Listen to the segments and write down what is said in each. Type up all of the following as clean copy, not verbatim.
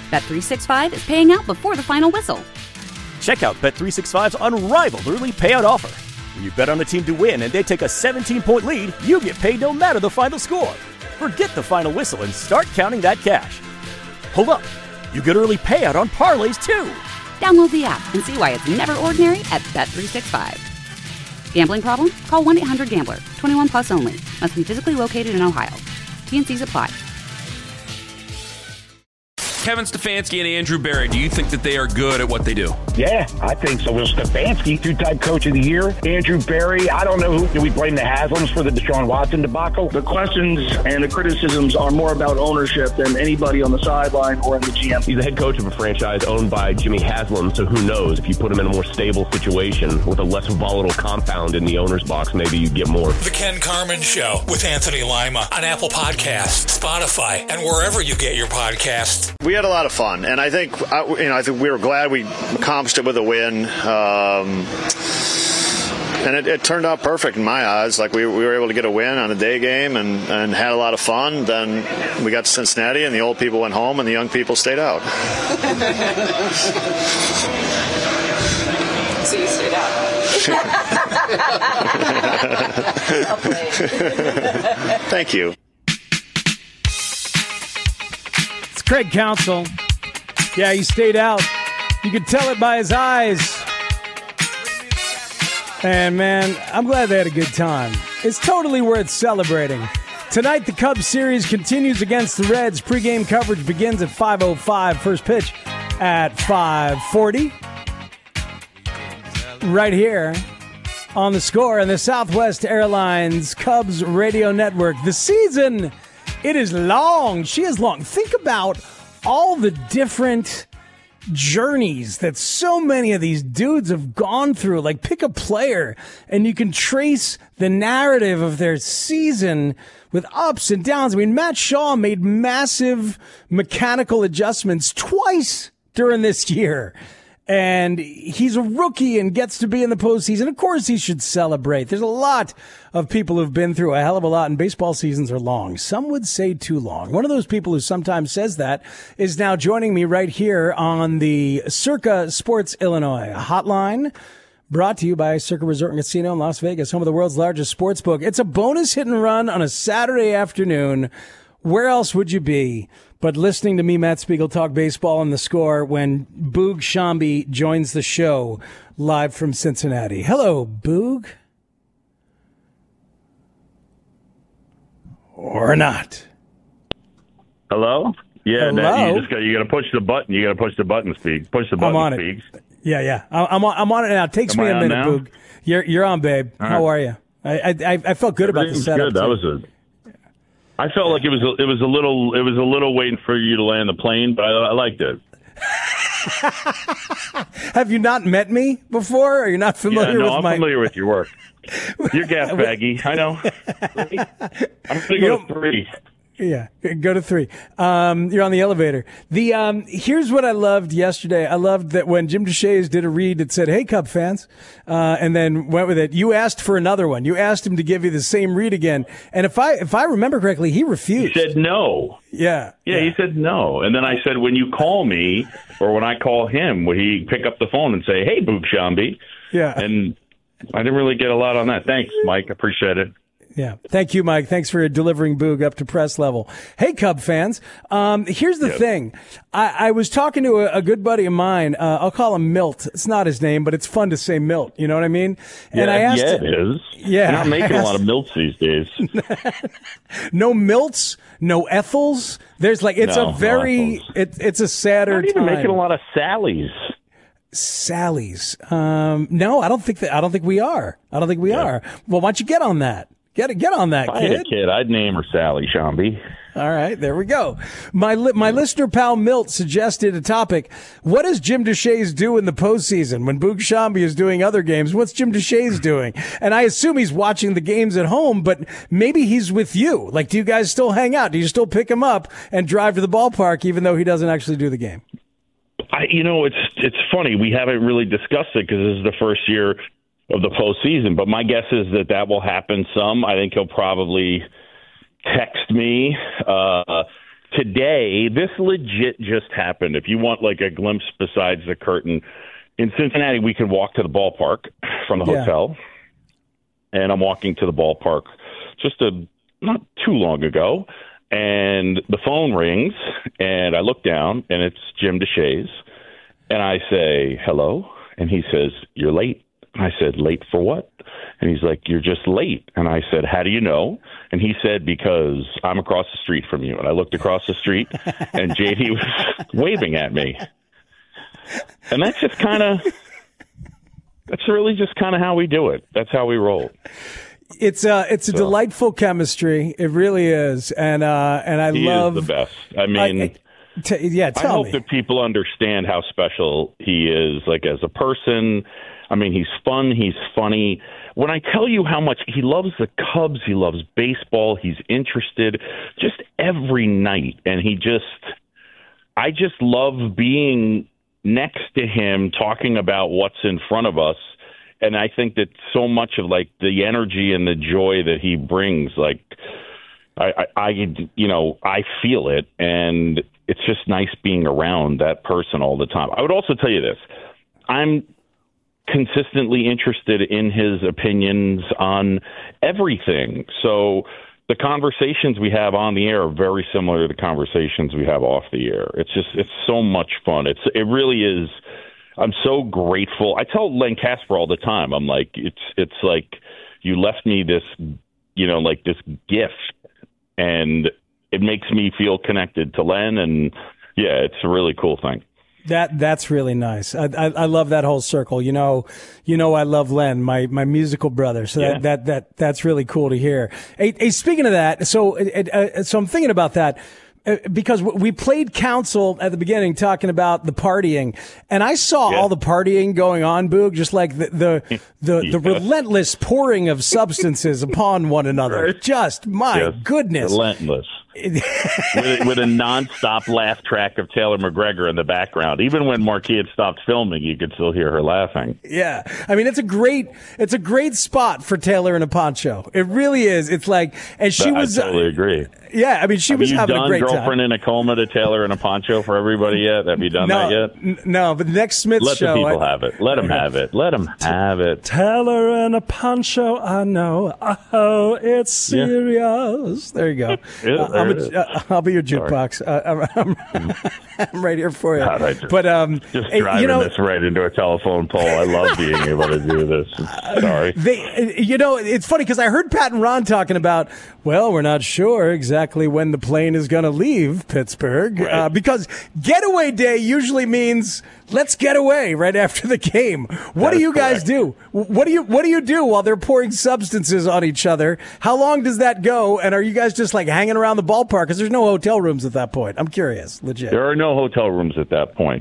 Bet365 is paying out before the final whistle. Check out Bet365's unrivaled early payout offer. When you bet on a team to win and they take a 17-point lead, you get paid no matter the final score. Forget the final whistle and start counting that cash. Hold up. You get early payout on parlays, too. Download the app and see why it's never ordinary at Bet365. Gambling problem? Call 1-800-GAMBLER. 21 plus only. Must be physically located in Ohio. T&Cs apply. Kevin Stefanski and Andrew Berry, do you think that they are good at what they do? Yeah, I think so. Well, Stefanski, two-time coach of the year. Andrew Berry, I don't know who. Do we blame the Haslams for the Deshaun Watson debacle? The questions and the criticisms are more about ownership than anybody on the sideline or in the GM. He's the head coach of a franchise owned by Jimmy Haslam, so who knows? If you put him in a more stable situation with a less volatile compound in the owner's box, maybe you get more. The Ken Carman Show with Anthony Lima on Apple Podcasts, Spotify, and wherever you get your podcasts. We had a lot of fun, and I think we were glad we accomplished it with a win. And it turned out perfect in my eyes. Like we were able to get a win on a day game and had a lot of fun. Then we got to Cincinnati, and the old people went home, and the young people stayed out. So you stayed out. Thank you. Craig Counsell. Yeah, he stayed out. You could tell it by his eyes. And, man, I'm glad they had a good time. It's totally worth celebrating. Tonight, the Cubs series continues against the Reds. Pre-game coverage begins at 5:05. First pitch at 5:40. Right here on The Score and the Southwest Airlines Cubs Radio Network. The season... it is long. She is long. Think about all the different journeys that so many of these dudes have gone through. Like, pick a player, and you can trace the narrative of their season with ups and downs. I mean, Matt Shaw made massive mechanical adjustments twice during this year. And he's a rookie and gets to be in the postseason. Of course, he should celebrate. There's a lot of people who've been through a hell of a lot, and baseball seasons are long. Some would say too long. One of those people who sometimes says that is now joining me right here on the Circa Sports Illinois hotline, brought to you by Circa Resort and Casino in Las Vegas, home of the world's largest sports book. It's a bonus hit and run on a Saturday afternoon. Where else would you be but listening to me, Matt Spiegel, talk baseball on The Score when Boog Sciambi joins the show live from Cincinnati? Hello, Boog. Or not. Hello? Yeah, Hello? you got to push the button. You got to push the button, Speak. Push the button, I'm on Speaks. it. Yeah. I'm on it now. It takes me a minute, Boog. You're on, babe. All How right. are you? I felt good about the setup. Good. I felt like it was a little waiting for you to land the plane, but I liked it. Have you not met me before? Are you not familiar with I'm my... familiar with your work. You're gas baggy. I know. I'm going to go to 3. Yeah, go to 3. You're on the elevator. Here's what I loved yesterday. I loved that when Jim Deshaies did a read that said, "Hey, Cub fans," and then went with it. You asked for another one. You asked him to give you the same read again. And if I remember correctly, he refused. He said no. Yeah. He said no. And then I said, when you call me or when I call him, would he pick up the phone and say, "Hey, Boog Sciambi"? Yeah. And I didn't really get a lot on that. Thanks, Mike. Appreciate it. Yeah. Thank you, Mike. Thanks for delivering Boog up to press level. Hey, Cub fans. Here's the thing. I was talking to a good buddy of mine. I'll call him Milt. It's not his name, but it's fun to say Milt. You know what I mean? And I asked it is. Yeah. You're not making a lot of Milts these days. No Milts, no Ethels. There's it's a sadder Not even time. making a lot of Sallys. Sally's. No, I don't think we are. I don't think we are. Well, why don't you get on that? Get on that, If I kid. had a kid, I'd name her Sally Sciambi. All right, there we go. My listener pal Milt suggested a topic. What does Jim Deshaies do in the postseason when Boog Sciambi is doing other games? What's Jim Deshaies doing? And I assume he's watching the games at home, but maybe he's with you. Like, do you guys still hang out? Do you still pick him up and drive to the ballpark even though he doesn't actually do the game? It's funny. We haven't really discussed it because this is the first year of the postseason, but my guess is that will happen some. I think he'll probably text me today, this legit just happened. If you want like a glimpse besides the curtain, in Cincinnati, we can walk to the ballpark from the hotel. And I'm walking to the ballpark just not too long ago. And the phone rings, and I look down, and it's Jim Deshaies. And I say, hello. And he says, you're late. I said, late for what? And he's like, you're just late. And I said, how do you know? And he said, because I'm across the street from you. And I looked across the street, and JD was waving at me. And that's just that's really just kind of how we do it. That's how we roll. It's a delightful chemistry. It really is. And I love the best. I mean, I hope that people understand how special he is, like as a person. I mean, he's fun. He's funny. When I tell you how much he loves the Cubs, he loves baseball, he's interested just every night. And I just love being next to him, talking about what's in front of us. And I think that so much of like the energy and the joy that he brings, like I feel it, and it's just nice being around that person all the time. I would also tell you this. I'm consistently interested in his opinions on everything. So the conversations we have on the air are very similar to the conversations we have off the air. It's so much fun. It really is. I'm so grateful. I tell Len Casper all the time, I'm like, it's like you left me this, like this gift, and it makes me feel connected to Len. And yeah, it's a really cool thing. That's really nice. I love that whole circle. You know, I love Len, my musical brother. So that's really cool to hear. Hey, speaking of that, so I'm thinking about that. Because we played Council at the beginning talking about the partying, and I saw all the partying going on, Boog, just like the relentless pouring of substances upon one another. Right. Just, my goodness. Relentless. with a nonstop laugh track of Taylor McGregor in the background. Even when Marquis had stopped filming, you could still hear her laughing. Yeah. I mean, it's a great spot for Taylor in a poncho. It really is. It's like, and she was. I totally agree. Yeah, I mean, she was having a great time. Have you done Girlfriend in a Coma to Taylor in a poncho for everybody yet? Have you done that yet? No, but the next Smith show. Let the people have it. Let them have it. Let them have it. Taylor in a poncho, I know. Oh, it's serious. There you go. I'll be your jukebox. I'm right here for you. God, just driving this right into a telephone pole. I love being able to do this. Sorry. It's funny because I heard Pat and Ron talking about, well, we're not sure exactly when the plane is going to leave Pittsburgh, right. Because getaway day usually means let's get away right after the game. What do you guys do? What do you do while they're pouring substances on each other? How long does that go? And are you guys just like hanging around the ballpark? Because there's no hotel rooms at that point. I'm curious, legit. There are no hotel rooms at that point.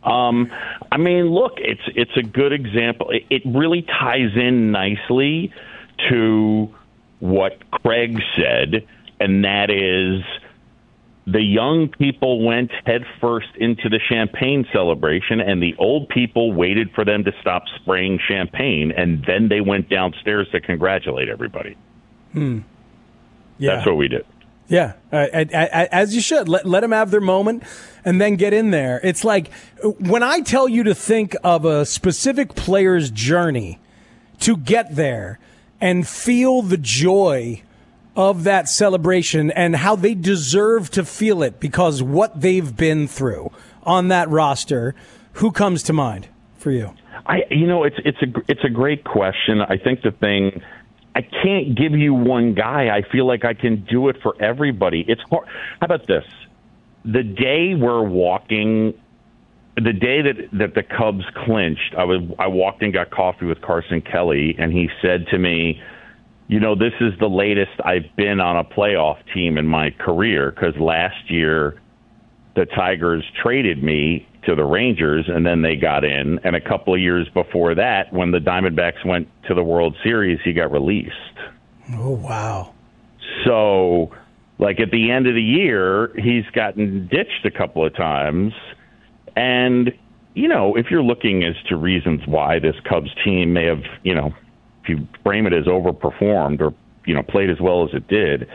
I mean, look, it's a good example. It really ties in nicely to what Craig said, and that is the young people went headfirst into the champagne celebration, and the old people waited for them to stop spraying champagne, and then they went downstairs to congratulate everybody. Yeah. That's what we did. Yeah, as you should. Let them have their moment and then get in there. It's like when I tell you to think of a specific player's journey to get there and feel the joy of that celebration and how they deserve to feel it because what they've been through on that roster, who comes to mind for you? It's a great question. I think the thing, I can't give you one guy. I feel like I can do it for everybody. It's hard. How about this? The day we're walking, the day that the Cubs clinched, I walked and got coffee with Carson Kelly, and he said to me, this is the latest I've been on a playoff team in my career, because last year the Tigers traded me to the Rangers, and then they got in. And a couple of years before that, when the Diamondbacks went to the World Series, he got released. Oh, wow. So, like, at the end of the year, he's gotten ditched a couple of times. And, if you're looking as to reasons why this Cubs team may have, if you frame it as overperformed or, played as well as it did,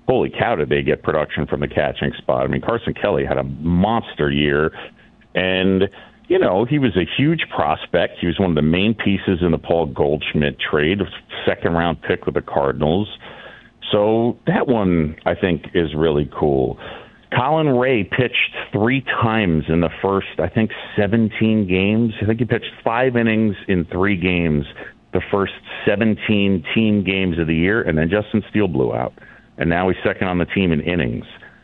holy cow, did they get production from the catching spot. I mean, Carson Kelly had a monster year, and, you know, he was a huge prospect. He was one of the main pieces in the Paul Goldschmidt trade, second-round pick with the Cardinals. So that one, I think, is really cool. Colin Ray pitched 3 times in the first, I think, 17 games. I think he pitched 5 innings in 3 games, the first 17 team games of the year, and then Justin Steele blew out. And now he's second on the team in innings.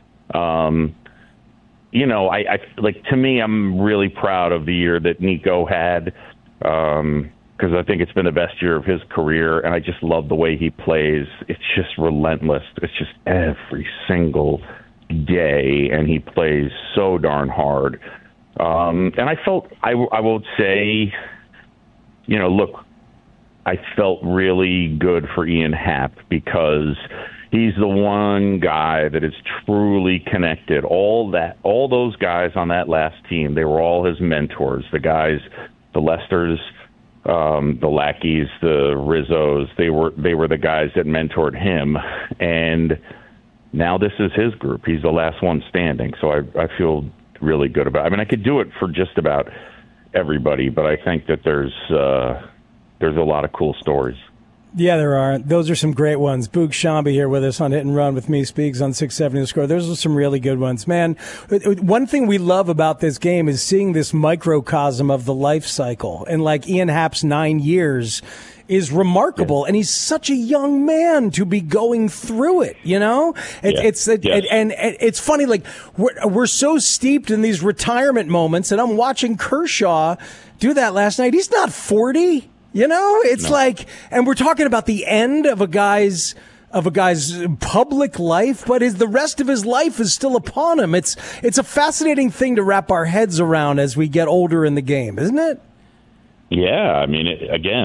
You know, I like, to me, I'm really proud of the year that Nico had, because I think it's been the best year of his career, and I just love the way he plays. It's just relentless. It's just every single day, and he plays so darn hard. And I felt, I will say, you know, look, I felt really good for Ian Happ because he's the one guy that is truly connected. All those guys on that last team, they were all his mentors. The guys, the Lesters, the Lackeys, the Rizzos, they were the guys that mentored him. And now this is his group. He's the last one standing. So I feel really good about it. I mean, I could do it for just about everybody, but I think that there's a lot of cool stories. Yeah, there are. Those are some great ones. Boog Shambi here with us on Hit and Run with me, Speaks on 670 The Score. Those are some really good ones. Man, one thing we love about this game is seeing this microcosm of the life cycle. And like Ian Happ's 9 years is remarkable. Yeah. And he's such a young man to be going through it, you know? And it's funny, like, we're so steeped in these retirement moments, and I'm watching Kershaw do that last night. He's not 40. You know, it's like, and we're talking about the end of a guy's public life, but the rest of his life is still upon him. It's a fascinating thing to wrap our heads around as we get older in the game, isn't it? Yeah, I mean,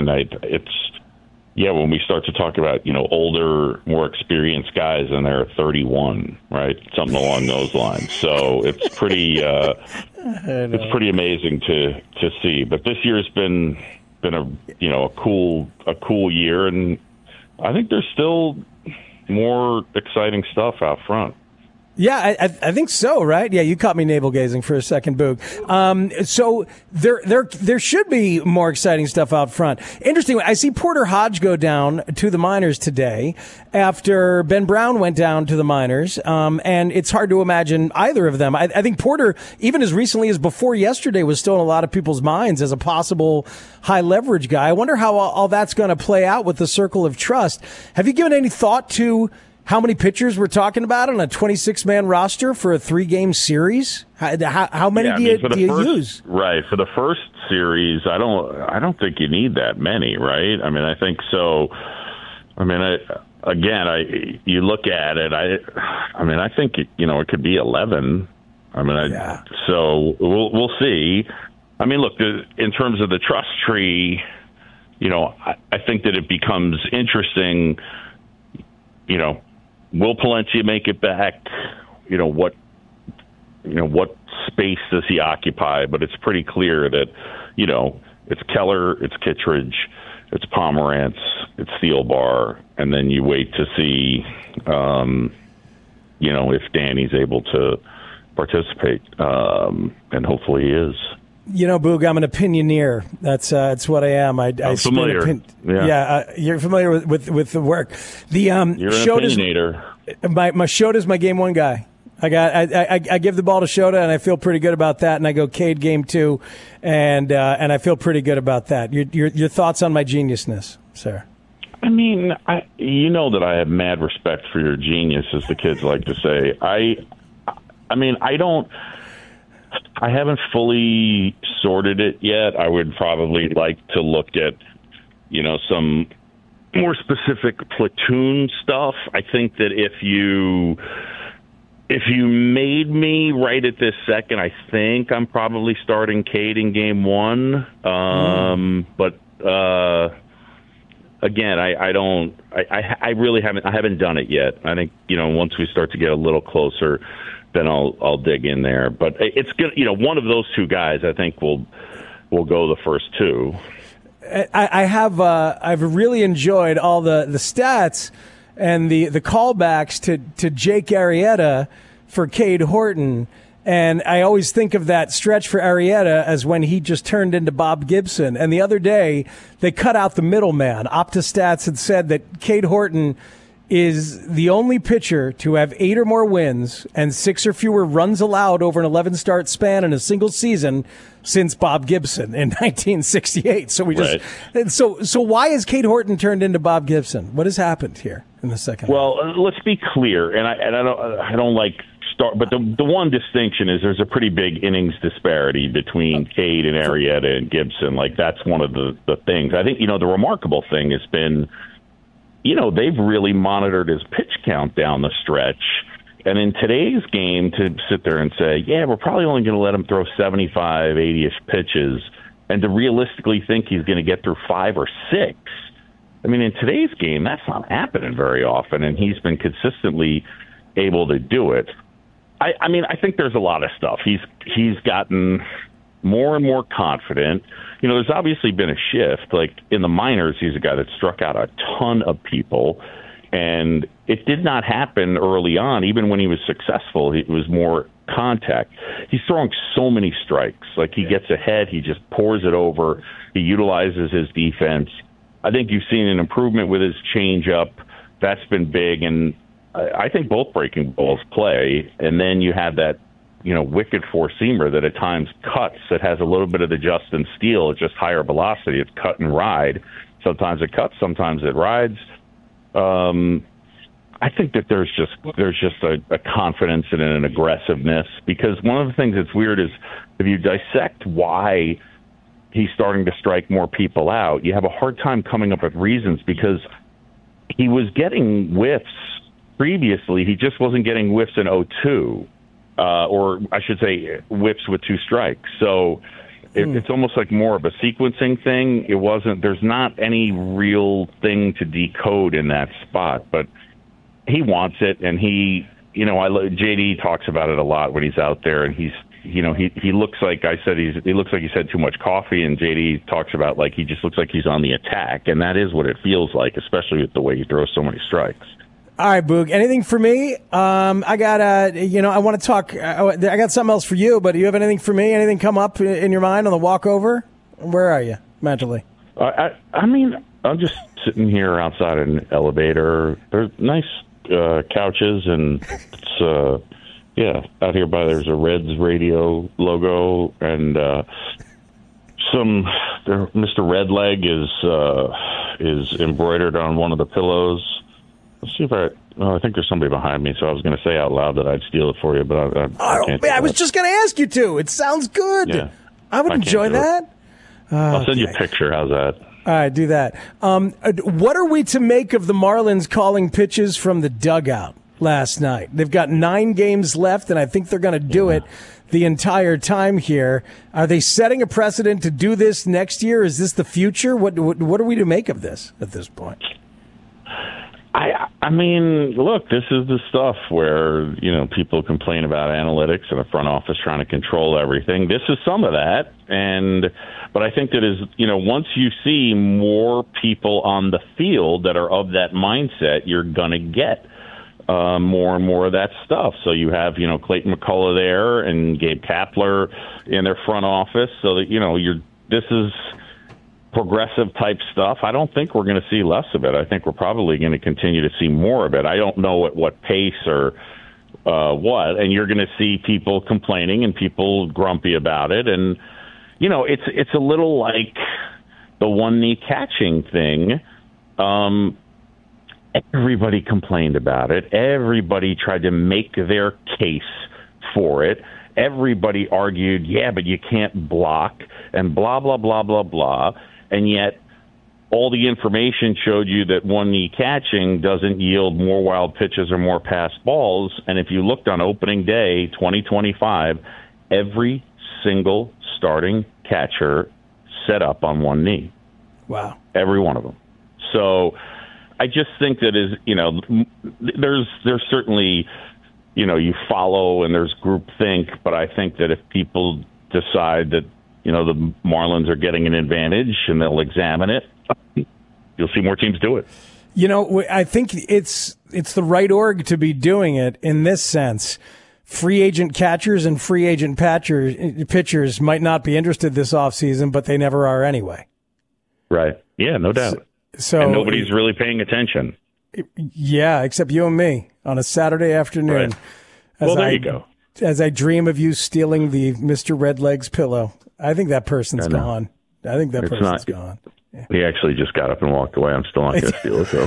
when we start to talk about, you know, older, more experienced guys and they're 31, right? Something along those lines. So it's pretty amazing to see. But this year's been a cool year, and I think there's still more exciting stuff out front. Yeah, I think so, right? Yeah, you caught me navel gazing for a second, Boog. So there should be more exciting stuff out front. Interesting. I see Porter Hodge go down to the minors today after Ben Brown went down to the minors. And it's hard to imagine either of them. I think Porter, even as recently as before yesterday, was still in a lot of people's minds as a possible high leverage guy. I wonder how all that's going to play out with the circle of trust. Have you given any thought to how many pitchers we're talking about on a 26-man roster for a 3-game series? How many do you use? Right. For the first series, I don't think you need that many, right? I mean, I think so. I mean, you look at it, I think, it could be 11. I mean, so we'll see. I mean, look, in terms of the trust tree, I think that it becomes interesting, will Palencia make it back? What space does he occupy? But it's pretty clear that, it's Keller, it's Kittredge, it's Pomerantz, it's Thielbar, and then you wait to see, if Danny's able to participate, and hopefully he is. Boog, I'm an opinioneer. That's what I am. I'm familiar. You're familiar with the work. You're an opinionator. My Shota's my game 1 guy. I give the ball to Shota, and I feel pretty good about that. And I go Cade game 2, and I feel pretty good about that. Your thoughts on my geniusness, sir? I mean, that I have mad respect for your genius, as the kids like to say. I haven't fully sorted it yet. I would probably like to look at, some more specific platoon stuff. I think that if you made me right at this second, I think I'm probably starting Cade in game 1. But again, I really haven't done it yet. I think, once we start to get a little closer, then I'll dig in there. But it's good. One of those 2 guys, I think, will go the first 2. I've really enjoyed all the stats and the callbacks to Jake Arrieta for Cade Horton. And I always think of that stretch for Arrieta as when he just turned into Bob Gibson. And the other day, they cut out the middleman. OptaStats had said that Cade Horton is the only pitcher to have 8 or more wins and 6 or fewer runs allowed over an 11-start span in a single season since Bob Gibson in 1968. So we just so why has Cade Horton turned into Bob Gibson? What has happened here in the second? Well, let's be clear, and I don't like start, but the one distinction is there's a pretty big innings disparity between Cade and Arrieta and Gibson. Like that's one of the things. I think the remarkable thing has been, they've really monitored his pitch count down the stretch. And in today's game, to sit there and say, yeah, we're probably only going to let him throw 75, 80-ish pitches, and to realistically think he's going to get through 5 or 6. I mean, in today's game, that's not happening very often, and he's been consistently able to do it. I mean, I think there's a lot of stuff. He's gotten more and more confident. There's obviously been a shift. Like in the minors, he's a guy that struck out a ton of people, and it did not happen early on. Even when he was successful, it was more contact. He's throwing so many strikes. Like he gets ahead, he just pours it over. He utilizes his defense. I think you've seen an improvement with his changeup. That's been big, and I think both breaking balls play. And then you have that, wicked four-seamer that at times cuts, that has a little bit of the Justin Steele. It's just higher velocity. It's cut and ride. Sometimes it cuts, sometimes it rides. I think that there's just a confidence and an aggressiveness, because one of the things that's weird is if you dissect why he's starting to strike more people out, you have a hard time coming up with reasons, because he was getting whiffs previously. He just wasn't getting whiffs in 0-2, or I should say whiffs with 2 strikes. So it's almost like more of a sequencing thing. There's not any real thing to decode in that spot, but he wants it, and JD talks about it a lot when he's out there, and he looks like he looks like he's had too much coffee, and JD talks about like he just looks like he's on the attack, and that is what it feels like, especially with the way he throws so many strikes. All right, Boog. Anything for me? I got I want to talk. I got something else for you, but do you have anything for me? Anything come up in your mind on the walkover? Where are you mentally? I mean, I'm just sitting here outside an elevator. There's nice couches, and it's out here there's a Reds radio logo, and Mr. Redleg is embroidered on one of the pillows. Let's see if I think there's somebody behind me, so I was going to say out loud that I'd steal it for you, but I can't. I was just going to ask you to. It sounds good. Yeah, I would enjoy that. I'll send you a picture. How's that? All right, do that. What are we to make of the Marlins calling pitches from the dugout last night? They've got 9 games left, and I think they're going to do it the entire time here. Are they setting a precedent to do this next year? Is this the future? What are we to make of this at this point? I mean, look, this is the stuff where, people complain about analytics and a front office trying to control everything. This is some of that. But I think that once you see more people on the field that are of that mindset, you're going to get more and more of that stuff. So you have, Clayton McCullough there and Gabe Kapler in their front office. So that, this is progressive type stuff. I don't think we're going to see less of it. I think we're probably going to continue to see more of it. I don't know at what pace or what, and you're going to see people complaining and people grumpy about it. And, it's a little like the one-knee catching thing. Everybody complained about it. Everybody tried to make their case for it. Everybody argued, but you can't block, and blah, blah, blah, blah, blah. And yet all the information showed you that one-knee catching doesn't yield more wild pitches or more passed balls. And if you looked on opening day 2025, every single starting catcher set up on one knee. Wow. Every one of them. So I just think that there's certainly, you follow and there's groupthink, but I think that if people decide that, the Marlins are getting an advantage and they'll examine it, you'll see more teams do it. You know, I think it's the right org to be doing it in this sense. Free agent catchers and free agent pitchers might not be interested this offseason, but they never are anyway. Right. Yeah, no doubt. So and nobody's really paying attention. Yeah, except you and me on a Saturday afternoon. Right. Well, there you go. As I dream of you stealing the Mr. Redlegs pillow. I think that person's gone. I think that person's gone. Yeah. He actually just got up and walked away. I'm still not going to steal it, though.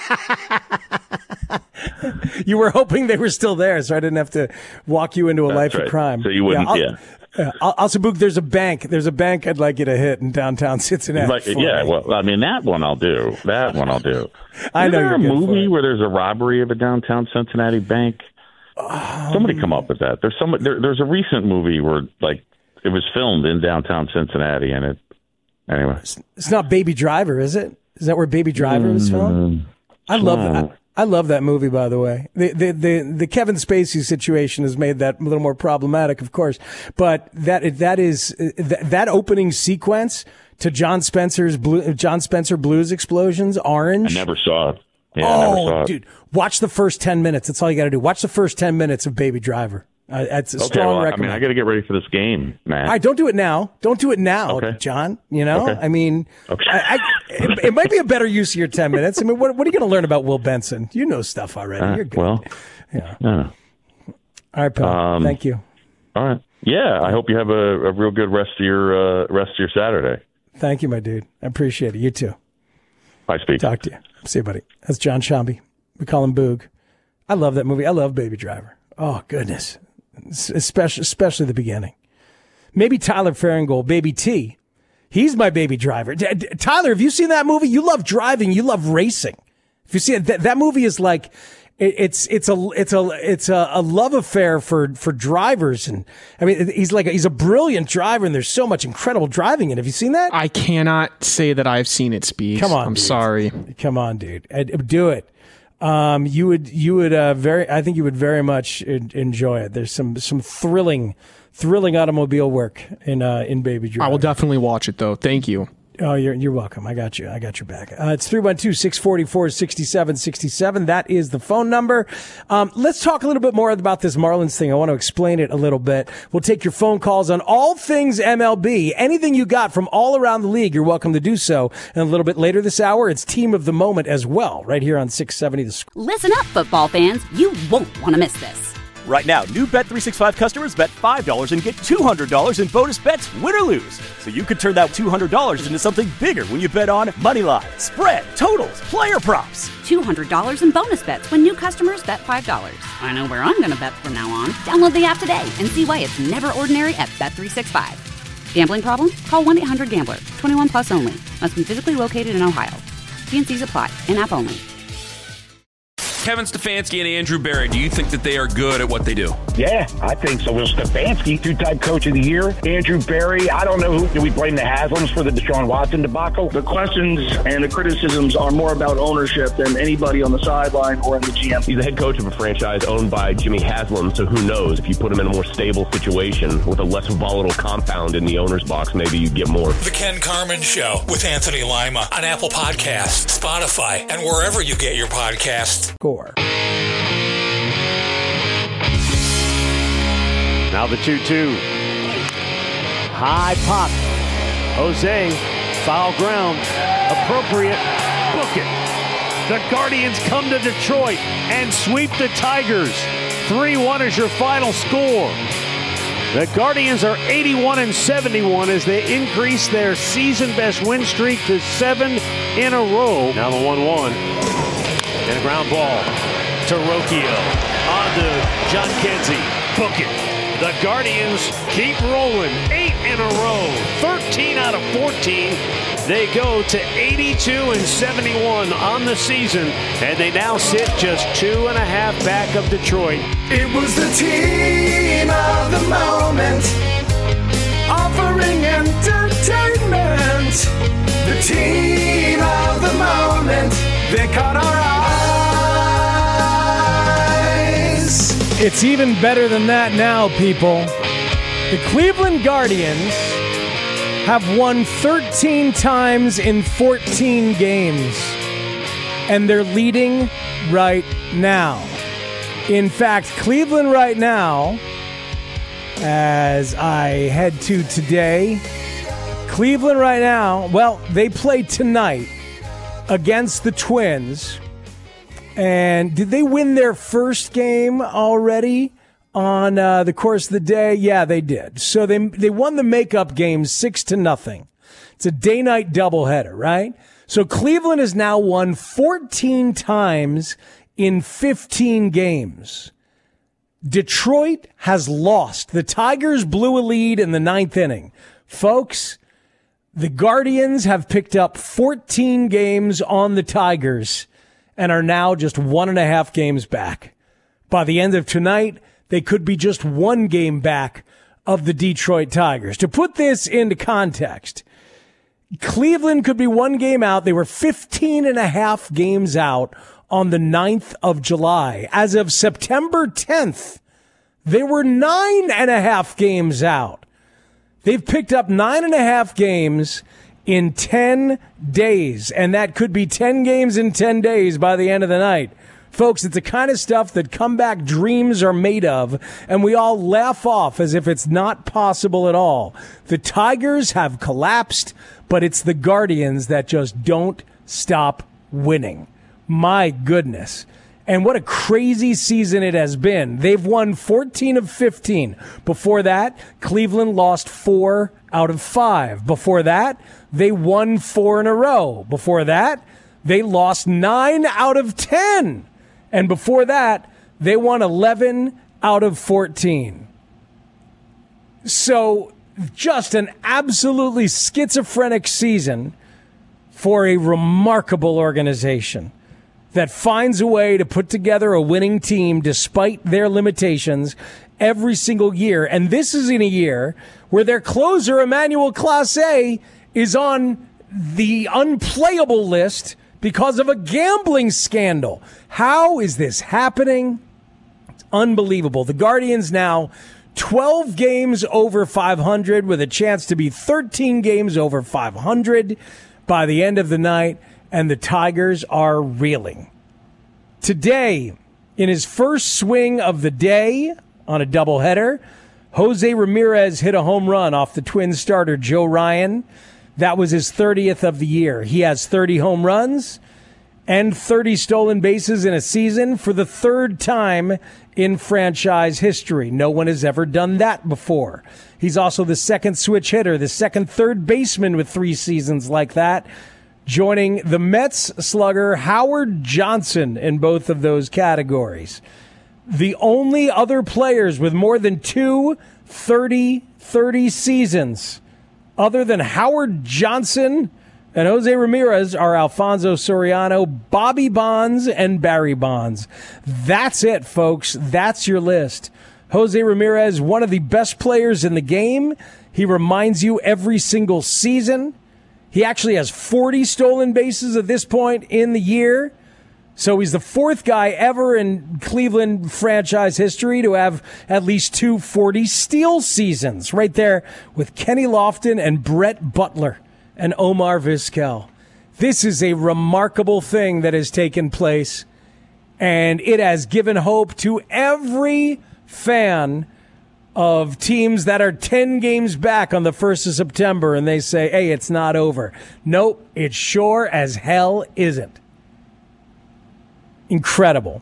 You were hoping they were still there, so I didn't have to walk you into a life of crime. So you wouldn't, Also, Boog, there's a bank. There's a bank I'd like you to hit in downtown Cincinnati. Well, I mean, that one I'll do. I know. Is there a movie where there's a robbery of a downtown Cincinnati bank? Somebody come up with that. There's a recent movie where, like, it was filmed in downtown Cincinnati, and it. Anyway, it's not Baby Driver, is it? Is that where Baby Driver was filmed? I love that movie, by the way. The Kevin Spacey situation has made that a little more problematic, of course. But that opening sequence to John Spencer Blues Explosions, Orange. I never saw it. Yeah, I never saw it. Dude, watch the first 10 minutes. That's all you got to do. Watch the first 10 minutes of Baby Driver. It's a strong recommend. I got to get ready for this game, man. All right, don't do it now. Don't do it now, okay. John. You know, okay. I mean, okay. It might be a better use of your 10 minutes. I mean, what are you going to learn about Will Benson? You know stuff already. You're good. Well, yeah. All right, pal. Thank you. All right. Yeah, I hope you have a real good rest of your Saturday. Thank you, my dude. I appreciate it. You too. Bye, Speak. Talk to you. See you, buddy. That's John Shambi. We call him Boog. I love that movie. I love Baby Driver. Oh, goodness. Especially the beginning. Maybe Tyler Farringall, Baby T. He's my baby driver. Tyler, have you seen that movie? You love driving. You love racing. If you see it, that movie is like it's a love affair for drivers. And I mean, he's a brilliant driver, and there's so much incredible driving in it. Have you seen that? I cannot say that I've seen it, Speed. Come on, I'm dude. sorry. Come on, dude. Do it. You would I think you would very much enjoy it. There's some thrilling automobile work in Baby Driver. I will definitely watch it, though. Thank you. Oh, you're welcome. I got you. I got your back. It's 312-644-6767. That is the phone number. Let's talk a little bit more about this Marlins thing. I want to explain it a little bit. We'll take your phone calls on all things MLB. Anything you got from all around the league, you're welcome to do so. And a little bit later this hour, it's Team of the Moment as well, right here on 670 The Score. Listen up, football fans. You won't want to miss this. Right now, new Bet365 customers bet $5 and get $200 in bonus bets, win or lose. So you could turn that $200 into something bigger when you bet on moneyline, spread, totals, player props. $200 in bonus bets when new customers bet $5. I know where I'm going to bet from now on. Download the app today and see why it's never ordinary at Bet365. Gambling problem? Call 1-800-GAMBLER. 21 plus only. Must be physically located in Ohio. T&Cs apply. In-app only. Kevin Stefanski and Andrew Berry, do you think that they are good at what they do? Yeah, I think so. Will Stefanski, two-time coach of the year. Andrew Berry, I don't know who. Do we blame the Haslams for the Deshaun Watson debacle? The questions and the criticisms are more about ownership than anybody on the sideline or in the GM. He's the head coach of a franchise owned by Jimmy Haslam, so who knows? If you put him in a more stable situation with a less volatile compound in the owner's box, maybe you'd get more. The Ken Carman Show with Anthony Lima on Apple Podcasts, Spotify, and wherever you get your podcasts. Now the 2-2. High pop. Jose, foul ground. Appropriate. Book it. The Guardians come to Detroit and sweep the Tigers. 3-1 is your final score. The Guardians are 81-71 as they increase their season-best win streak to 7 in a row. Now the 1-1. And a ground ball to Rocchio. On to John Kenzie. Book it. The Guardians keep rolling. 8 in a row. 13 out of 14. They go to 82-71 on the season, and they now sit just 2.5 back of Detroit. It was the team of the moment, offering entertainment. The team of the moment, they caught our eyes. It's even better than that now, people. The Cleveland Guardians have won 13 times in 14 games. and they're leading right now. In fact, Cleveland right now, as I head to today, Cleveland right now, well, they play tonight against the Twins. And did they win their first game already on the course of the day? Yeah, they did. So they won the makeup game 6-0. It's a day-night doubleheader, right? So Cleveland has now won 14 times in 15 games. Detroit has lost. The Tigers blew a lead in the 9th inning. Folks, the Guardians have picked up 14 games on the Tigers and are now just 1.5 games back. By the end of tonight, they could be just 1 game back of the Detroit Tigers. To put this into context, Cleveland could be 1 game out. They were 15.5 games out on the 9th of July. As of September 10th, they were 9.5 games out. They've picked up 9.5 games in 10 days, and that could be 10 games in 10 days by the end of the night. Folks, it's the kind of stuff that comeback dreams are made of, and we all laugh off as if it's not possible at all. The Tigers have collapsed, but it's the Guardians that just don't stop winning. My goodness. And what a crazy season it has been. They've won 14 of 15. Before that, Cleveland lost 4 out of 5. Before that, they won 4 in a row. Before that, they lost 9 out of 10. And before that, they won 11 out of 14. So just an absolutely schizophrenic season for a remarkable organization that finds a way to put together a winning team despite their limitations every single year. And this is in a year where their closer, Emmanuel Clase, is on the unplayable list because of a gambling scandal. How is this happening? It's unbelievable. The Guardians now 12 games over 500 with a chance to be 13 games over 500 by the end of the night. And the Tigers are reeling. Today, in his first swing of the day on a doubleheader, Jose Ramirez hit a home run off the Twins starter Joe Ryan. That was his 30th of the year. He has 30 home runs and 30 stolen bases in a season for the 3rd time in franchise history. No one has ever done that before. He's also the 2nd switch hitter, the 2nd third baseman with 3 seasons like that, joining the Mets slugger Howard Johnson in both of those categories. The only other players with more than 2 30 seasons other than Howard Johnson and Jose Ramirez are Alfonso Soriano, Bobby Bonds, and Barry Bonds. That's it, folks. That's your list. Jose Ramirez, one of the best players in the game. He reminds you every single season. He actually has 40 stolen bases at this point in the year. So he's the 4th guy ever in Cleveland franchise history to have at least 2 40 steal seasons, right there with Kenny Lofton and Brett Butler and Omar Vizquel. This is a remarkable thing that has taken place, and it has given hope to every fan of teams that are 10 games back on the 1st of September, and they say, hey, it's not over. Nope, it sure as hell isn't. Incredible.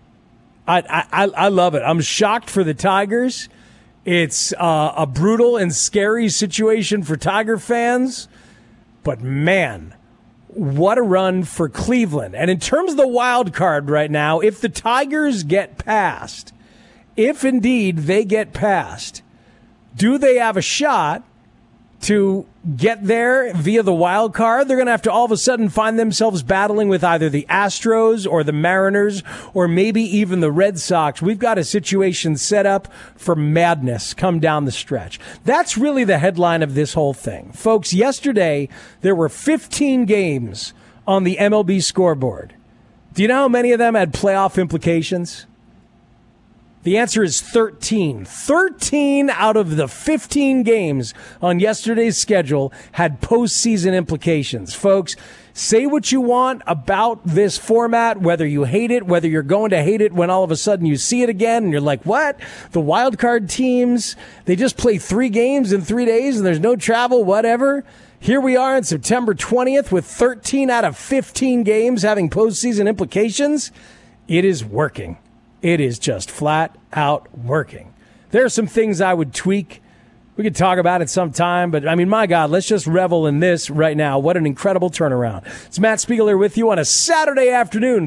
I love it. I'm shocked for the Tigers. It's a brutal and scary situation for Tiger fans, but man, what a run for Cleveland. And in terms of the wild card right now, if the Tigers get past, if indeed they get past, do they have a shot to get there via the wild card? They're going to have to all of a sudden find themselves battling with either the Astros or the Mariners or maybe even the Red Sox. We've got a situation set up for madness come down the stretch. That's really the headline of this whole thing. Folks, yesterday there were 15 games on the MLB scoreboard. Do you know how many of them had playoff implications? The answer is 13. 13 out of the 15 games on yesterday's schedule had postseason implications. Folks, say what you want about this format, whether you hate it, whether you're going to hate it when all of a sudden you see it again and you're like, what? The wild card teams, they just play 3 games in 3 days and there's no travel, whatever. Here we are on September 20th with 13 out of 15 games having postseason implications. It is working. It is just flat out working. There are some things I would tweak. We could talk about it sometime, but I mean, my God, let's just revel in this right now. What an incredible turnaround. It's Matt Spiegler with you on a Saturday afternoon.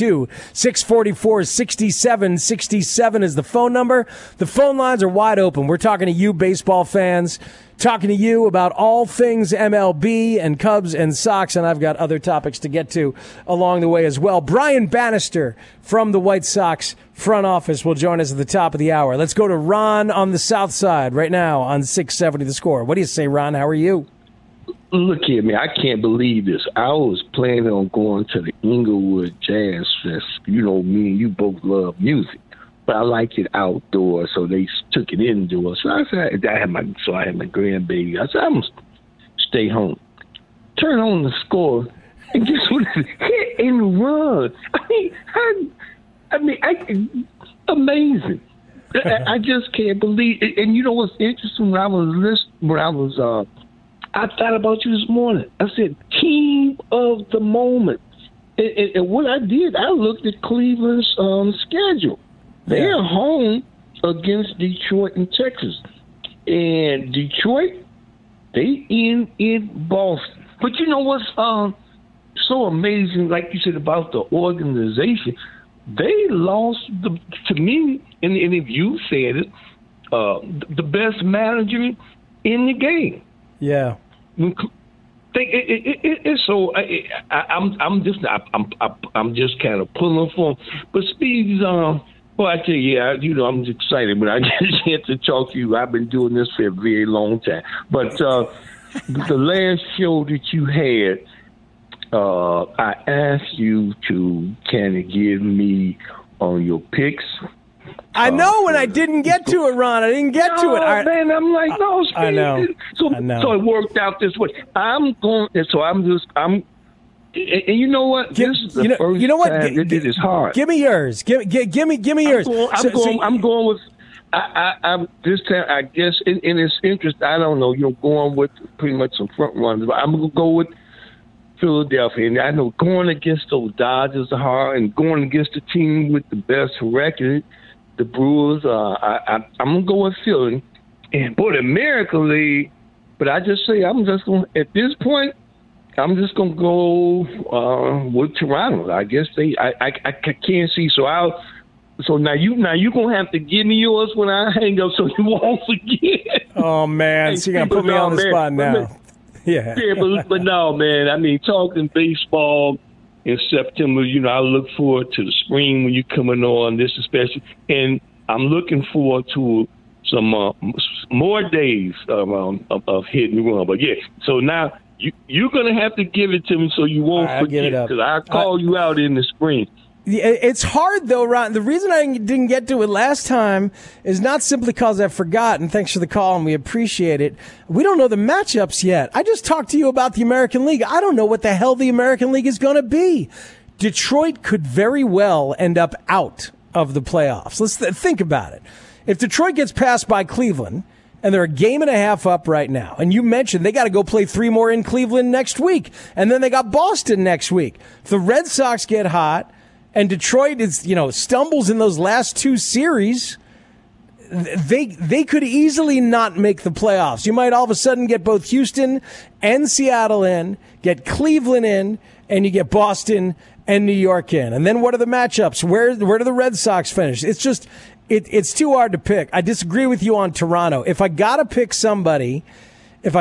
312-644-6767 is the phone number. The phone lines are wide open. We're talking to you baseball fans, talking to you about all things MLB and Cubs and Sox, and I've got other topics to get to along the way as well. Brian Bannister from the White Sox front office will join us at the top of the hour. Let's go to Ron on the south side right now on 670 The Score. What do you say, Ron? How are you? Look here, man. I can't believe this. I was planning on going to the Inglewood Jazz Fest. You know, me and you both love music. But I like it outdoors, so they took it indoors. So I said, I had my grandbaby. I said, I'm going to stay home. Turn on The Score, and guess what? Hit and run. Amazing. I just can't believe it. And you know what's interesting? I thought about you this morning. I said, team of the moment. And what I did, I looked at Cleveland's schedule. They're home against Detroit and Texas. And Detroit, they in Boston. But you know what's so amazing, like you said, about the organization? They lost, to me, and if you said it, the best manager in the game. Yeah. It's so I'm just kind of pulling for him. But Speed's well, I tell you, I'm excited, but I just had to talk to you. I've been doing this for a very long time. But the last show that you had, I asked you to kind of give me on your picks. I know, and I didn't get to it, Ron. I didn't get to it. Man, I'm like, no, Speed. I know. So it worked out this way. And you know what? This is the first time it is hard. Give me yours. Give me yours. I'm going with. I'm this time. I guess in its interest, I don't know. Going with pretty much some front runners, but I'm gonna go with Philadelphia. And I know going against those Dodgers are hard, and going against the team with the best record, the Brewers. I'm gonna go with Philly, and boy, the American League. But I just say I'm just going at this point. I'm just gonna go with Toronto. I guess I can't see. So now you gonna have to give me yours when I hang up, so you won't forget. Oh man, so you're gonna put me on the spot now. Yeah, but no, man. I mean, talking baseball in September. I look forward to the spring when you're coming on. This especially, and I'm looking forward to some more days of hit and run. But yeah, so now. You're going to have to give it to me so you won't forget, because I'll call you out in the spring. It's hard, though, Ron. The reason I didn't get to it last time is not simply because I forgot, and thanks for the call, and we appreciate it. We don't know the matchups yet. I just talked to you about the American League. I don't know what the hell the American League is going to be. Detroit could very well end up out of the playoffs. Let's think about it. If Detroit gets passed by Cleveland, and they're a game and a half up right now. And you mentioned they got to go play 3 more in Cleveland next week. And then they got Boston next week. If the Red Sox get hot and Detroit is, stumbles in those last 2 series, they could easily not make the playoffs. You might all of a sudden get both Houston and Seattle in, get Cleveland in, and you get Boston and New York in. And then what are the matchups? Where do the Red Sox finish? It's just... It's too hard to pick. I disagree with you on Toronto. If I gotta pick somebody in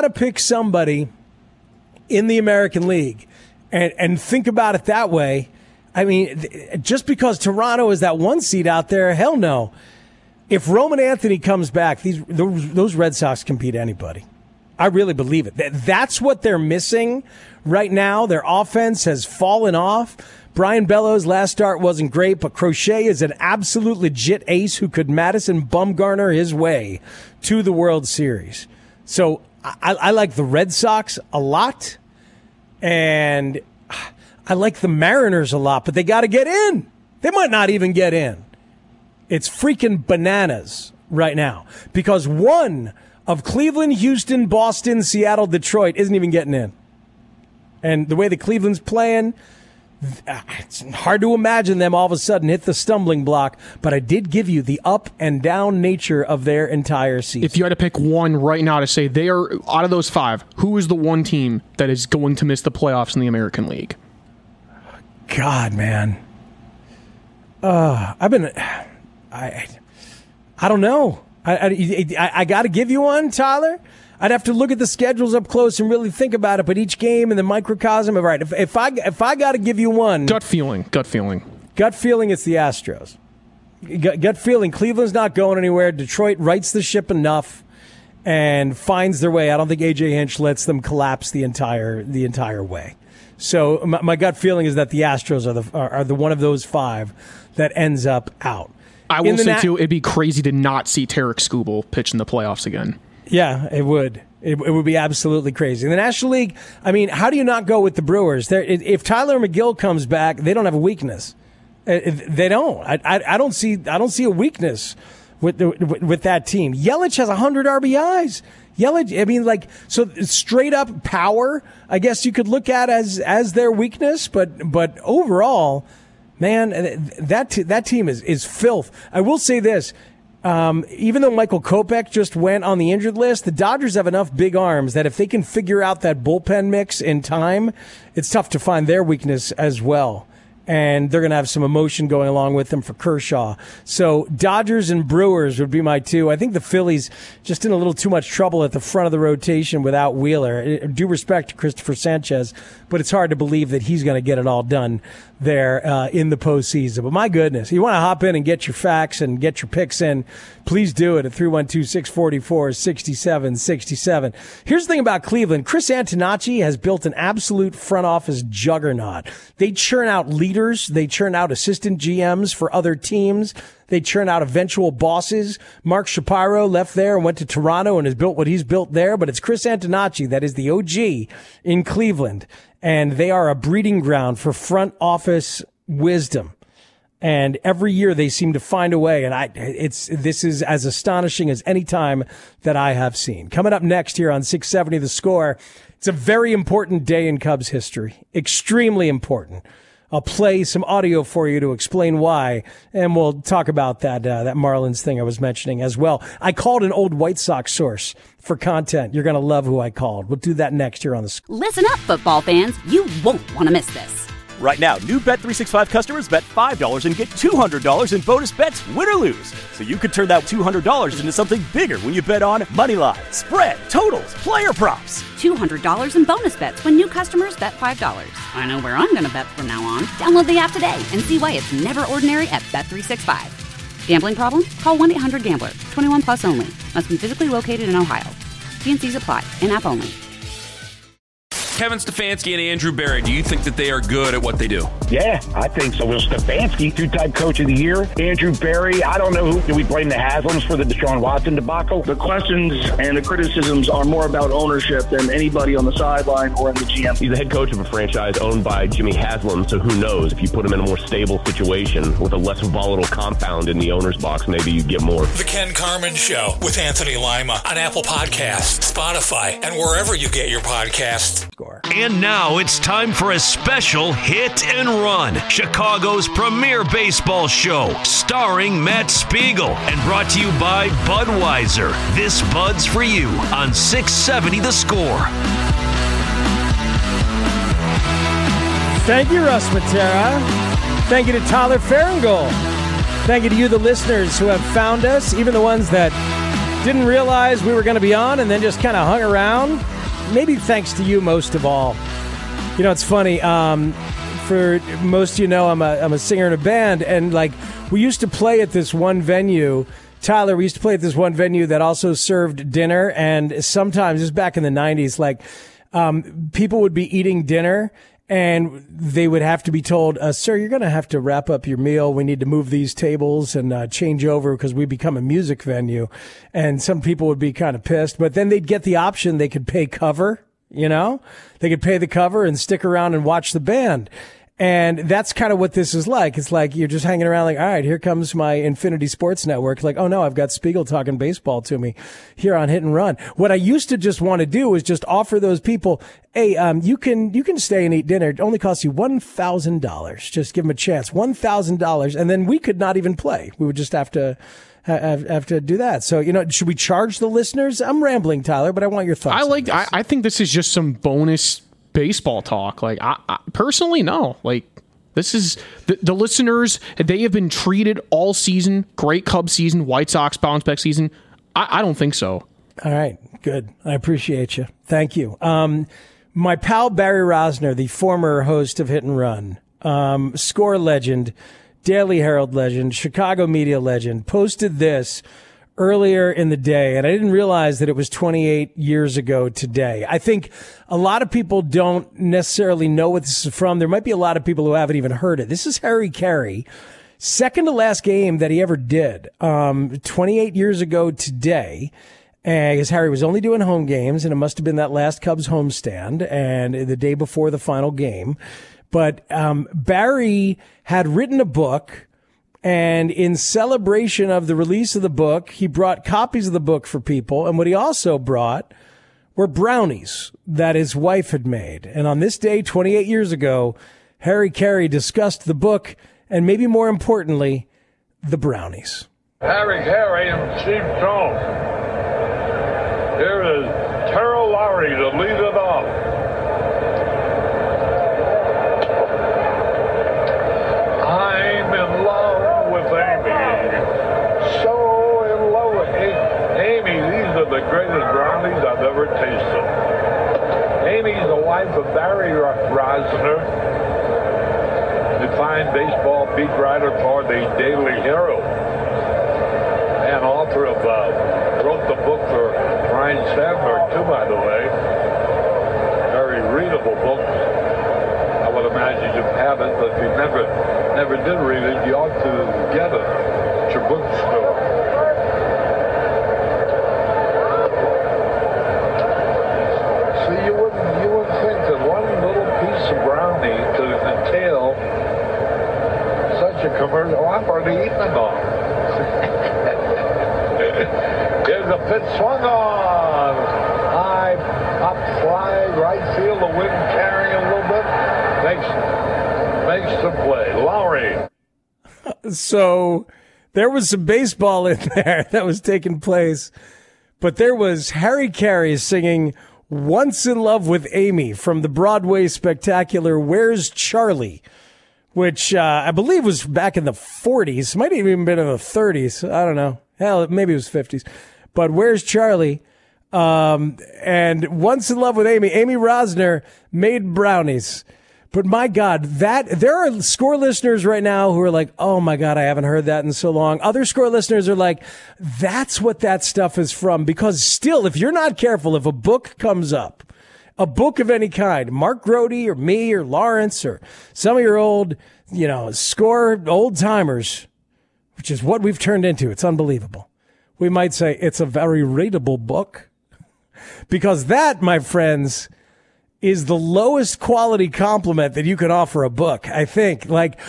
the American League and think about it that way, I mean, just because Toronto is that 1 seed out there, hell no. If Roman Anthony comes back, those Red Sox can beat anybody. I really believe it. That's what they're missing right now. Their offense has fallen off. Brian Bellows' last start wasn't great, but Crochet is an absolute legit ace who could Madison Bumgarner his way to the World Series. So I like the Red Sox a lot, and I like the Mariners a lot, but they got to get in. They might not even get in. It's freaking bananas right now because one of Cleveland, Houston, Boston, Seattle, Detroit isn't even getting in. And the way the Cleveland's playing, it's hard to imagine them all of a sudden hit the stumbling block, but I did give you the up and down nature of their entire season. If you had to pick one right now to say they are, out of those five, who is the one team that is going to miss the playoffs in the American League? God, man. I don't know. I got to give you one, Tyler. I'd have to look at the schedules up close and really think about it. But each game and the microcosm of right. If I got to give you one, gut feeling. It's the Astros. Gut feeling. Cleveland's not going anywhere. Detroit rights the ship enough and finds their way. I don't think AJ Hinch lets them collapse the entire way. So my gut feeling is that the Astros are the one of those five that ends up out. I will say, too, it'd be crazy to not see Tarek Skubal pitch in the playoffs again. Yeah, it would. It would be absolutely crazy. In the National League, I mean, how do you not go with the Brewers? If Tyler McGill comes back, they don't have a weakness. They don't. I don't see a weakness with that team. Yelich has 100 RBIs. Yelich, I mean, like, so straight up power, I guess you could look at as their weakness, but overall, man, that team is filth. I will say this. Even though Michael Kopech just went on the injured list, the Dodgers have enough big arms that if they can figure out that bullpen mix in time, it's tough to find their weakness as well. And they're going to have some emotion going along with them for Kershaw. So Dodgers and Brewers would be my two. I think the Phillies just in a little too much trouble at the front of the rotation without Wheeler. Due respect to Christopher Sanchez, but it's hard to believe that he's going to get it all done there in the postseason. But my goodness, you want to hop in and get your facts and get your picks in, please do it at 312-644-6767. Here's the thing about Cleveland. Chris Antonacci has built an absolute front office juggernaut. They churn out leaders. They churn out assistant GMs for other teams. They churn out eventual bosses. Mark Shapiro left there and went to Toronto and has built what he's built there. But it's Chris Antonacci that is the OG in Cleveland. And they are a breeding ground for front office wisdom. And every year they seem to find a way. And this is as astonishing as any time that I have seen. Coming up next here on 670 The Score, it's a very important day in Cubs history. Extremely important. I'll play some audio for you to explain why, and we'll talk about that Marlins thing I was mentioning as well. I called an old White Sox source for content. You're going to love who I called. We'll do that next here on the Score. Listen up, football fans. You won't want to miss this. Right now, new Bet365 customers bet $5 and get $200 in bonus bets, win or lose. So you could turn that $200 into something bigger when you bet on moneyline, spread, totals, player props. $200 in bonus bets when new customers bet $5. I know where I'm going to bet from now on. Download the app today and see why it's never ordinary at Bet365. Gambling problem? Call 1-800-GAMBLER. 21 plus only. Must be physically located in Ohio. T&Cs apply. In-app only. Kevin Stefanski and Andrew Berry, do you think that they are good at what they do? Yeah, I think so. Will Stefanski, two-time coach of the year. Andrew Berry, I don't know who. Do we blame the Haslams for the Deshaun Watson debacle? The questions and the criticisms are more about ownership than anybody on the sideline or in the GM. He's the head coach of a franchise owned by Jimmy Haslam, so who knows? If you put him in a more stable situation with a less volatile compound in the owner's box, maybe you get more. The Ken Carman Show with Anthony Lima on Apple Podcasts, Spotify, and wherever you get your podcasts. And now it's time for a special Hit and Run, Chicago's premier baseball show, starring Matt Spiegel and brought to you by Budweiser. This Bud's for you on 670 The Score. Thank you, Russ Matera. Thank you to Tyler Farringold. Thank you to you, the listeners who have found us, even the ones that didn't realize we were going to be on and then just kind of hung around. Maybe thanks to you most of all. You know, it's funny. For most of you know, I'm a singer in a band, and like we used to play at this one venue Tyler, we used to play at this one venue that also served dinner, and sometimes, this was back in the 90s, like people would be eating dinner, and they would have to be told, sir, you're going to have to wrap up your meal. We need to move these tables and change over because we become a music venue. And some people would be kind of pissed, but then they'd get the option. They could pay cover, you know, they could pay the cover and stick around and watch the band. And that's kind of what this is like. It's like you're just hanging around like, all right, here comes my Infinity Sports Network. Like, oh no, I've got Spiegel talking baseball to me here on Hit and Run. What I used to just want to do is just offer those people, hey, you can stay and eat dinner. It only costs you $1,000. Just give them a chance. $1,000. And then we could not even play. We would just have to do that. So, you know, should we charge the listeners? I'm rambling, Tyler, but I want your thoughts. I think this is just some bonus baseball talk. Like, I personally, no. Like, this is the listeners. They have been treated all season. Great Cubs season, White Sox bounce back season. I don't think so. All right, good. I appreciate you. Thank you. My pal Barry Rosner, the former host of Hit and Run, score legend, Daily Herald legend, Chicago media legend, posted this earlier in the day, and I didn't realize that it was 28 years ago today. I think a lot of people don't necessarily know what this is from. There might be a lot of people who haven't even heard it. This is Harry Carey, second to last game that he ever did, 28 years ago today. Because Harry was only doing home games, and it must have been that last Cubs homestand and the day before the final game. But Barry had written a book, and in celebration of the release of the book, he brought copies of the book for people. And what he also brought were brownies that his wife had made. And on this day, 28 years ago, Harry Carey discussed the book and, maybe more importantly, the brownies. Harry Carey and Steve Jones. Here is Terrell Lowry to lead it off. I'm in love with Amy. So in love with Amy. These are the greatest brownies I've ever tasted. Amy's the wife of Barry Rosner, the fine baseball beat writer for the Daily Herald, and author of, wrote the book for Ryan Sandberg too, by the way. Very readable book. I would imagine you have it, but if you never did read it, you ought to get it at your bookstore. See, you wouldn't think that one little piece of brownie could entail such a commercial. Oh, I've already eaten it all. Here's a pitch swung on. High pop fly, right field, the wind carrying a little bit. Makes the play. Lowry. So there was some baseball in there that was taking place, but there was Harry Carey singing Once in Love with Amy from the Broadway spectacular Where's Charlie, which I believe was back in the 40s. Might have even been in the 30s. I don't know. Hell, maybe it was 50s. But Where's Charlie? And Once in Love with Amy. Amy Rosner made brownies. But my God, there are score listeners right now who are like, oh my God, I haven't heard that in so long. Other score listeners are like, that's what that stuff is from. Because still, if you're not careful, if a book comes up, a book of any kind, Mark Grody or me or Lawrence or some of your old, score old timers, which is what we've turned into. It's unbelievable. We might say it's a very readable book, because that, my friends, is the lowest quality compliment that you can offer a book. I think, like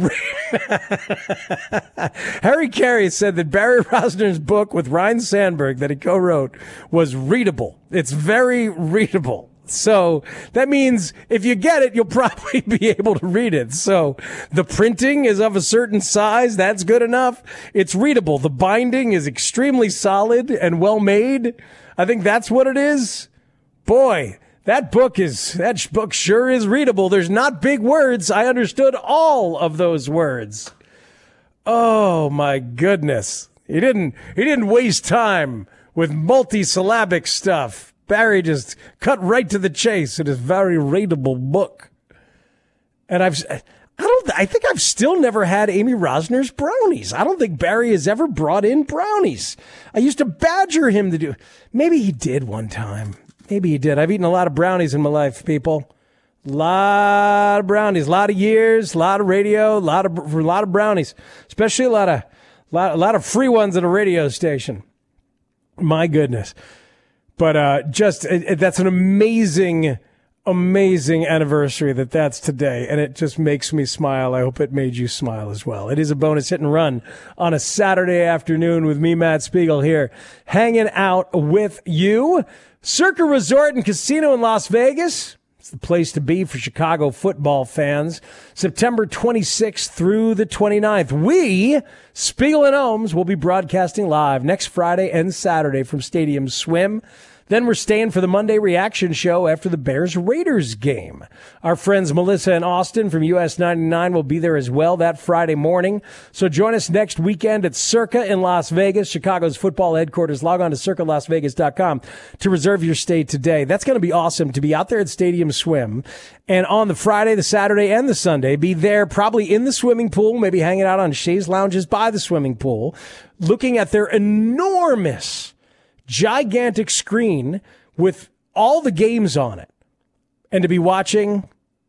Harry Carey said that Barry Rosner's book with Ryan Sandberg that he co-wrote was readable. It's very readable. So that means if you get it, you'll probably be able to read it. So the printing is of a certain size. That's good enough. It's readable. The binding is extremely solid and well made. I think that's what it is. Boy, that book sure is readable. There's not big words. I understood all of those words. Oh my goodness. He didn't waste time with multisyllabic stuff. Barry just cut right to the chase in his very readable book. And I don't I think I've still never had Amy Rosner's brownies. I don't think Barry has ever brought in brownies. I used to badger him to do. Maybe he did one time. Maybe he did. I've eaten a lot of brownies in my life, people. A lot of brownies, a lot of years, a lot of radio, a lot of brownies, especially a lot of free ones at a radio station. My goodness. But that's an amazing anniversary that's today, and it just makes me smile. I hope it made you smile as well. It is a bonus hit and run on a Saturday afternoon with me, Matt Spiegel, here, hanging out with you. Circa Resort and Casino in Las Vegas. It's the place to be for Chicago football fans. September 26th through the 29th. We, Spiegel and Ohms, will be broadcasting live next Friday and Saturday from Stadium Swim. Then we're staying for the Monday reaction show after the Bears-Raiders game. Our friends Melissa and Austin from US 99 will be there as well that Friday morning. So join us next weekend at Circa in Las Vegas, Chicago's football headquarters. Log on to circalasvegas.com to reserve your stay today. That's going to be awesome to be out there at Stadium Swim. And on the Friday, the Saturday, and the Sunday, be there probably in the swimming pool, maybe hanging out on chaise lounges by the swimming pool, looking at their enormous, gigantic screen with all the games on it, and to be watching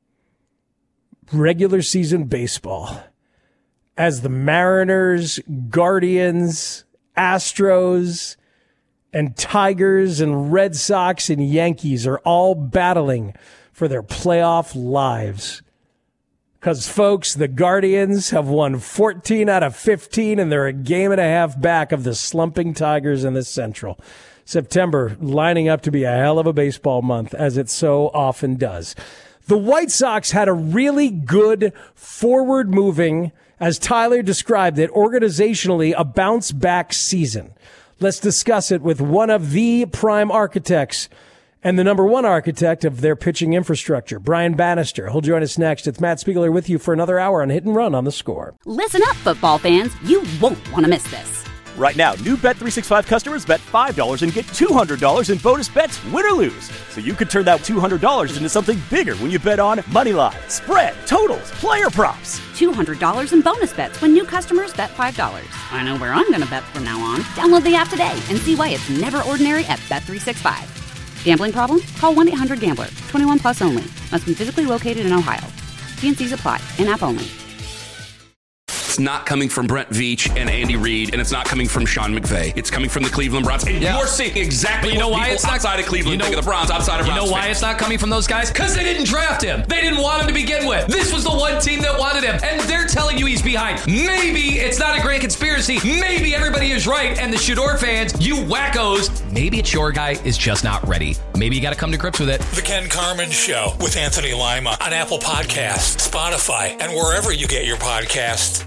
regular season baseball as the Mariners, Guardians, Astros, and Tigers and Red Sox and Yankees are all battling for their playoff lives. Because, folks, the Guardians have won 14 out of 15, and they're a game and a half back of the slumping Tigers in the Central. September lining up to be a hell of a baseball month, as it so often does. The White Sox had a really good forward-moving, as Tyler described it, organizationally, a bounce-back season. Let's discuss it with one of the prime architects and the number one architect of their pitching infrastructure, Brian Bannister. He'll join us next. It's Matt Spiegel here with you for another hour on Hit and Run on The Score. Listen up, football fans. You won't want to miss this. Right now, new Bet365 customers bet $5 and get $200 in bonus bets, win or lose. So you could turn that $200 into something bigger when you bet on moneyline, spread, totals, player props. $200 in bonus bets when new customers bet $5. I know where I'm going to bet from now on. Download the app today and see why it's never ordinary at Bet365. Gambling problem? Call 1-800-GAMBLER. 21 plus only. Must be physically located in Ohio. T&Cs apply. In-app only. It's not coming from Brent Veach and Andy Reid, and it's not coming from Sean McVay. It's coming from the Cleveland Browns. And you're seeing exactly what people it's outside of Cleveland think of the Browns, outside of Browns. You know why it's not coming from those guys? Because they didn't draft him. They didn't want him to begin with. This was the one team that wanted him, and they're telling you he's behind. Maybe it's not a grand conspiracy. Maybe everybody is right, and the Shador fans, you wackos, maybe it's your guy is just not ready. Maybe you got to come to grips with it. The Ken Carman Show with Anthony Lima on Apple Podcasts, Spotify, and wherever you get your podcasts.